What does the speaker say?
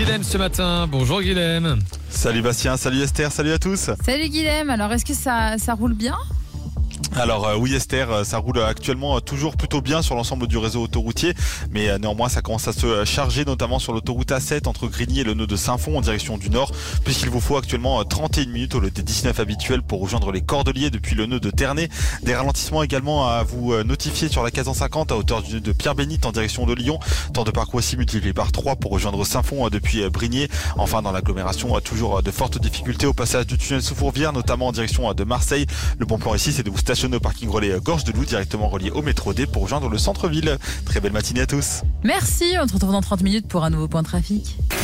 Guilhem ce matin. Bonjour Guilhem. Salut Bastien, salut Esther, salut à tous. Salut Guilhem, alors est-ce que ça roule bien ? Alors oui Esther, ça roule actuellement toujours plutôt bien sur l'ensemble du réseau autoroutier, mais néanmoins ça commence à se charger, notamment sur l'autoroute A7 entre Grigny et le nœud de Saint-Fond en direction du nord, puisqu'il vous faut actuellement 31 minutes au lieu des 19 habituels pour rejoindre les Cordeliers depuis le nœud de Ternay. Des ralentissements également à vous notifier sur la 450 à hauteur du nœud de Pierre-Bénite en direction de Lyon, temps de parcours aussi multiplié par 3 pour rejoindre Saint-Fond depuis Brigné. Enfin dans l'agglomération, toujours de fortes difficultés au passage du tunnel sous Fourvière, notamment en direction de Marseille. Le bon plan ici c'est de vous stationner au parking relais Gorge de Loup, directement relié au métro D pour rejoindre le centre-ville. Très belle matinée à tous. Merci, on se retrouve dans 30 minutes pour un nouveau point trafic.